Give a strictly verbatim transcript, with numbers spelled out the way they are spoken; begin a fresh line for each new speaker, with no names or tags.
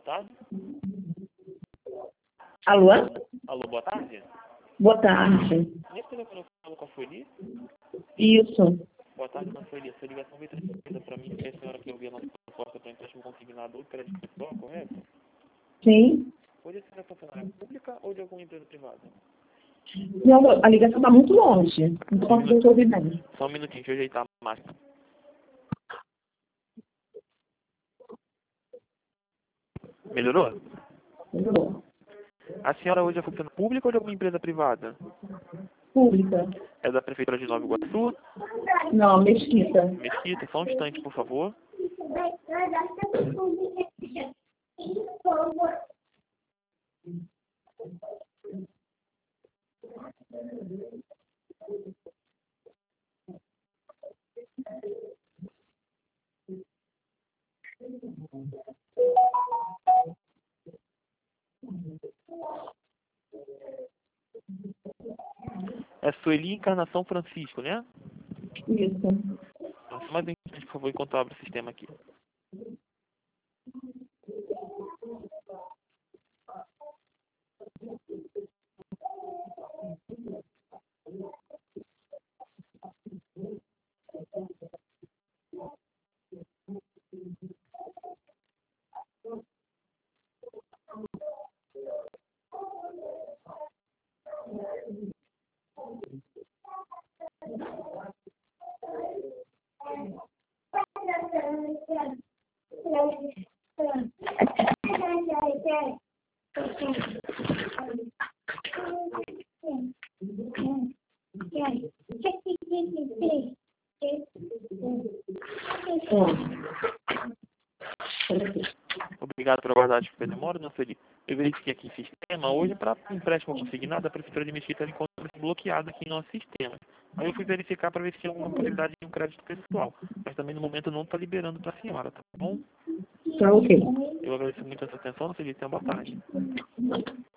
tarde.
Alô?
Alô, boa tarde.
Boa tarde.
Nesse telefone eu falo com a Sueli?
Isso.
Boa tarde, dona Sueli. Essa ligação veio transmitida para mim, que a senhora que eu vi a nossa proposta para empréstimo consignado ou crédito pessoal, correto?
Sim.
Hoje a senhora é funcionária pública ou de alguma empresa privada?
Não, a ligação está muito longe. Não estou conseguindo ouvir bem.
Só um minutinho, deixa eu ajeitar a máquina. Melhorou?
Melhorou.
A senhora hoje é funcionária pública ou de alguma empresa privada?
Pública.
É da Prefeitura de Nova Iguaçu?
Não, Mesquita.
Mesquita, só um instante, por favor. É Sueli Encarnação Francisco, né?
Isso.
Só mais um instante, por favor, enquanto eu abro o sistema aqui. Obrigado por aguardar a demora, dona Sueli. Eu verifiquei aqui em sistema. Hoje, para empréstimo consignado, a Prefeitura de Mesquita encontra-se bloqueada aqui em nosso sistema. Aí eu fui verificar para ver se tinha alguma possibilidade de um crédito pessoal. Mas também no momento não está liberando para a senhora, tá bom?
Tá ok.
Eu agradeço muito a sua atenção, dona Sueli. Tenha uma boa tarde.